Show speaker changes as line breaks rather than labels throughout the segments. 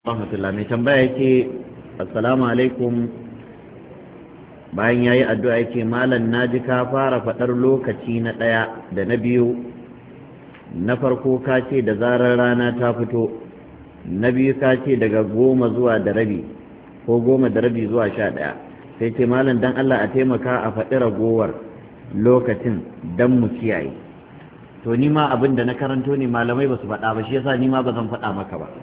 rahmatullah mai tambaya yake assalamu alaikum bayan yayi addu'a yake malam naji ka fara fadar lokaci na daya da na biyu na farko ka ce da zarar rana ta fito na biyu ka ce daga 10 zuwa da rabi ko 10 da rabi zuwa 11 sai ce malam dan Allah a taimaka a faɗi ragowar lokacin dan mu kiyaye to ni ma abin da na karanto ne malamai ba su faɗa ba shi yasa ni ma ba zan faɗa maka ba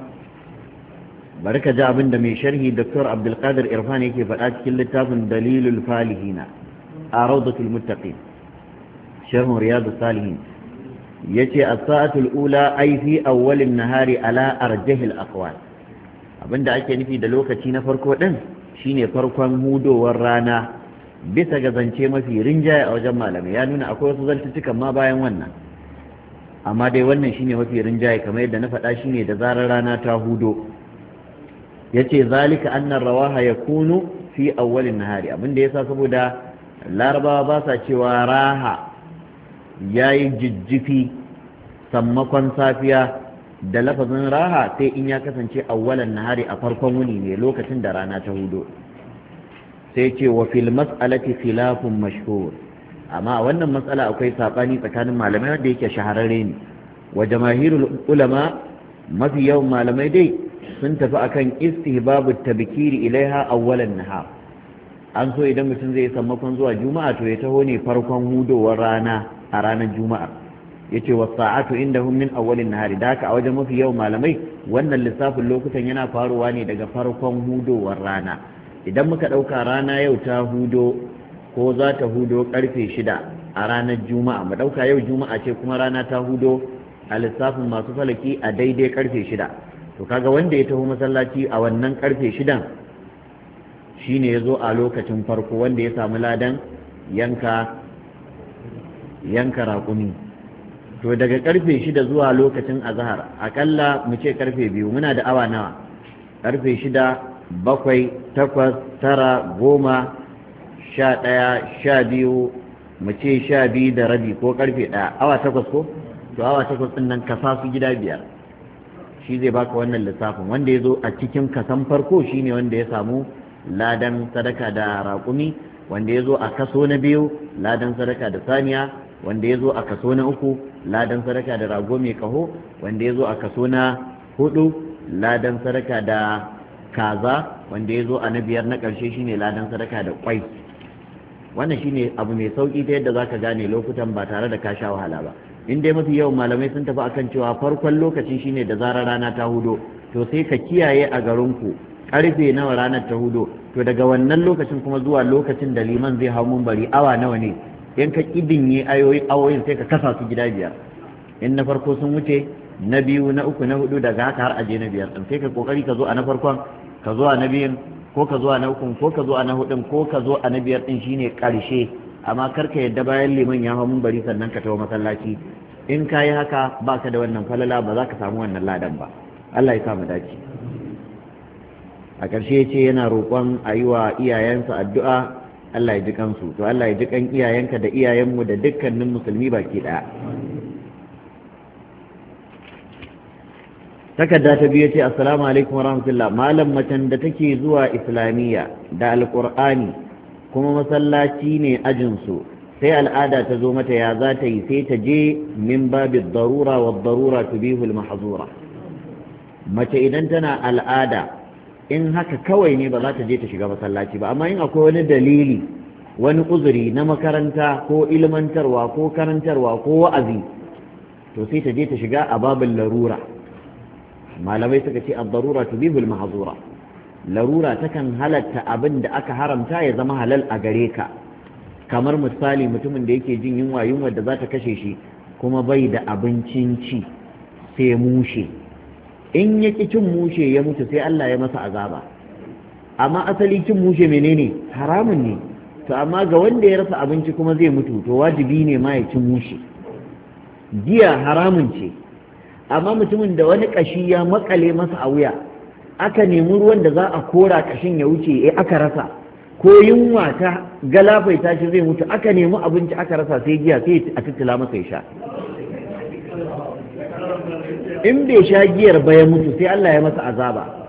bari ka ji abin da mai sharhi Dr. Abdulkadir Irfan yake faɗa cikin littafin Dalilul Falihina a Rawdatul Muttaqin sharhun Riyadus Salihin yace as-sa'atul ula ay fi awwalin nahari ala arjahil aqwal abinda ake nufi da lokaci na farko din shine farkon hudowar rana bisa ga zance mafi rinjaye a wajen malamai ya nuna akwai wasu zantuttukan ma bayan wannan amma dai wannan shine mafi rinjaye kamar yadda na faɗa shine da zarar rana ta hudo yace zalika annar rawaha yakunu fi awwalin nahari abinda yasa saboda larabawa ba sa cewa raha yayi jijjifi sammakon safiya da lafazin raha sai in ya kasance awwalan nahari a farkon wuni ne lokacin da rana ta hudo sai ce wa fil mas'alati khilafun mashhur amma a wannan matsala akwai sabani tsakanin malamai wanda yake shahararre ne wa jamaahirul ulama mafi yawan malamai dai sun tafi akan istihbabu tabkiri ilaiha awwalan nahar an so idan mutum zai sammakon zuwa juma'a to ya taho ne farkon hudowar rana a ranar juma'a yace was sa'atu indahum min awwalin nahari da haka a wajen mafi yawan malamai wannan lissafin lokutan yana faruwa ne daga farkon hudowar rana idan muka dauka rana yau ta hudo ko za ta hudo karfe 6 a ranar juma'a mu dauka yau juma'a ce kuma rana ta hudo a lissafin masu falaki a daidai karfe 6 to kaga wanda ya taho masallaci a wannan karfe 6 shine yazo a lokacin farko wanda ya samu ladan yanka raƙumi to daga karfe 6 zuwa lokacin azhar akalla mu ce karfe 2 muna da awa nawa karfe 6 7 8 9 10 11 12 mu ce 12 da rabi ko karfe 1 awa 8 ko to awa 8 din nan ka sa su gida 5 shi zai baka wannan lissafin wanda ya zo a cikin kasan farko shine wanda ya samu ladan sadaka da raƙumi wanda ya zo a kaso na biyu ladan sadaka da saniya wanda ya zo a kaso na uku ladan sadaka da rago mai kaho wanda ya zo a kaso na 4 ladan sadaka da kaza wanda ya zo a na 5 na ƙarshe shine ladan sadaka da kwai wannan shine abu mai sauki ta yadda zaka gane lokutan ba tare da ka sha wahala ba in dai mafi yawan malamai sun tafi akan cewa farkon lokacin shine da zarar rana ta hudo to sai ka kiyaye a garinku karfe nawa ranar ta hudo to daga wannan lokacin kuma zuwa lokacin da liman zai hau munbari awa nawa ne in ka kidinye awoyin sai ka kasa su gida 5 in na farko sun wuce na biyu na uku na hudu daga haka har aje na 5 din sai ka kokari ka zo a na farkon ka zo a na biyun ko ka zo a na ukun ko ka zo a na hudun ko ka zo a na 5 din shine karshe amma karka yadda bayan liman ya hau munbari sannan ka tawo masallaci in ka yi haka baka da wannan falala ba za ka samu wannan ladan ba Allah ya sa mu dace a ƙarshe ya ce yana roƙon a yi wa iyayensa addu'a Allah ya ji kansu to Allah ya ji kan iyayenka da iyayenmu da dukkanin musulmi baki ɗaya takarda ta biyu ce assalamu alaikum wa rahmatullah malam macen da take zuwa islamiyya da alƙur'ani kuma masallaci ne ajinsu sai al'ada ta zo mata ya za ta yi sai ta je min babin darura wa darura tubihul mahzura mace idan tana al'ada in haka kawai ne ba za ta je ta shiga masallaci ba amma in akwai wani dalili wani uzuri na makaranta ko ilmantarwa ko karantarwa ko wa'azi to sai ta je ta shiga a babin larura malamai suka ce ad-darura tubihul mahzura larura takan halatta abin da aka haramta ya zama halal a gare ka kamar misali mutumin da yake jin yunwa da za ta kashe shi kuma bai da abincin ci sai mushe in ya ki cin mushe ya mutu sai Allah ya masa azaba amma asali cin mushe menene haramun ne to amma ga wanda ya rasa abinci kuma zai mutu to wajibi ne ma ya ci mushe giya haramun ce amma mutumin da wani kashi ya makale masa a wuya aka nemi ruwan da za a kora kashin ya wuce aka rasa ko yunwa ta galafaita shi zai mutu aka nemi abinci aka rasa sai giya sai a tattala masa ya sha in bai sha giyar ba ya mutu sai Allah ya masa azaba